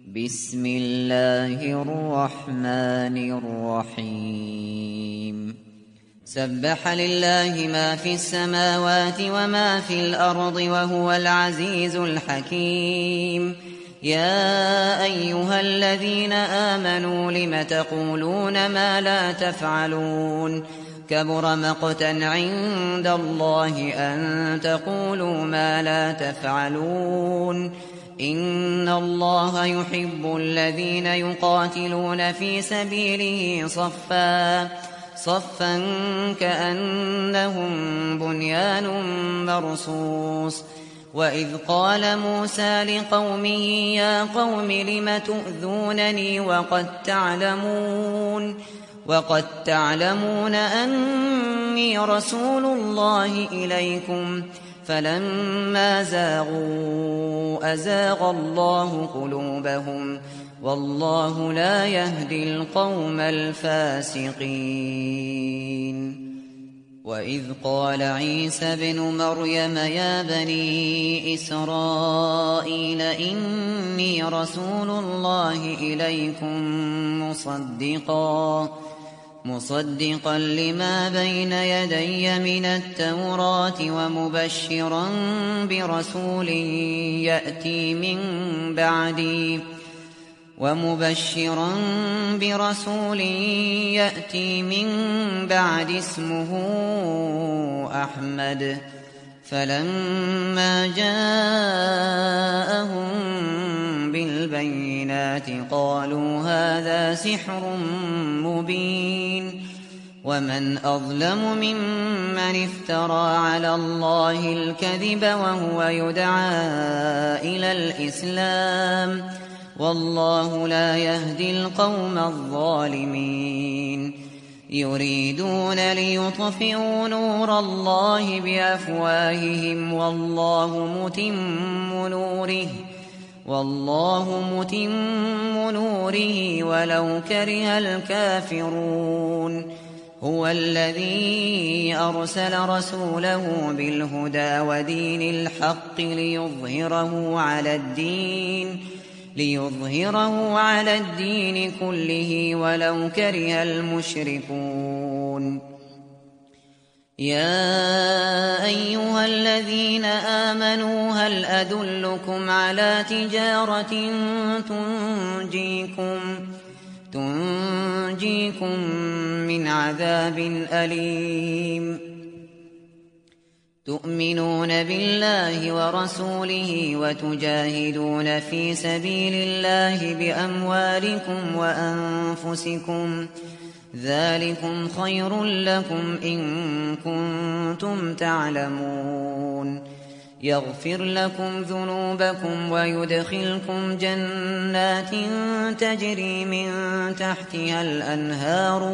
بسم الله الرحمن الرحيم سبح لله ما في السماوات وما في الأرض وهو العزيز الحكيم يا أيها الذين آمنوا لم تقولون ما لا تفعلون كبر مقتا عند الله أن تقولوا ما لا تفعلون إن الله يحب الذين يقاتلون في سبيله صفا كأنهم بنيان مرصوص وإذ قال موسى لقومه يا قوم لم تؤذونني وقد تعلمون أني رسول الله إليكم فلما زاغوا أزاغ الله قلوبهم والله لا يهدي القوم الفاسقين وإذ قال عيسى ابن مريم يا بني إسرائيل إني رسول الله إليكم مصدقا لما بين يدي من التوراة ومبشرا برسول يأتي من بعد اسمه أحمد فلما جاءهم بالبينات قالوا هذا سحر مبين ومن أظلم ممن افترى على الله الكذب وهو يدعى إلى الإسلام والله لا يهدي القوم الظالمين يريدون ليطفئوا نور الله بأفواههم والله متم نوره ولو كره الكافرون هو الذي أرسل رسوله بالهدى ودين الحق ليظهره على الدين كله ولو كره المشركون يا أيها الذين آمنوا هل أدلكم على تجارة تنجيكم من عذاب أليم تؤمنون بالله ورسوله وتجاهدون في سبيل الله بأموالكم وأنفسكم ذلكم خير لكم إن كنتم تعلمون يغفر لكم ذنوبكم ويدخلكم جنات تجري من تحتها الأنهار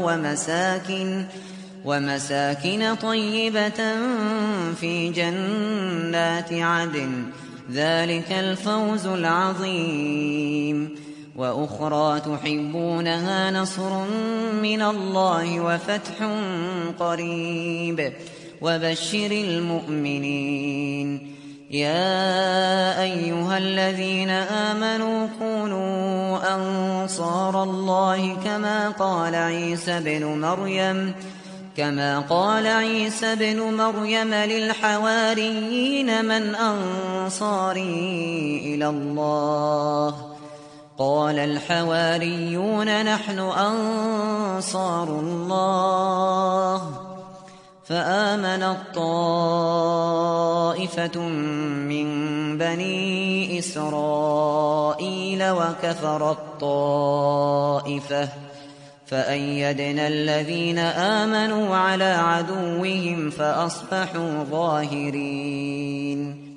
ومساكن طيبة في جنات عدن ذلك الفوز العظيم وأخرى تحبونها نصر من الله وفتح قريب وبشر المؤمنين يا أيها الذين آمنوا كونوا أنصار الله كما قال عيسى بن مريم للحواريين من أنصاري إلى الله قال الحواريون نحن أنصار الله فآمنت طائفة من بني إسرائيل وكفرت طائفة فأيدنا الذين آمنوا على عدوهم فأصبحوا ظاهرين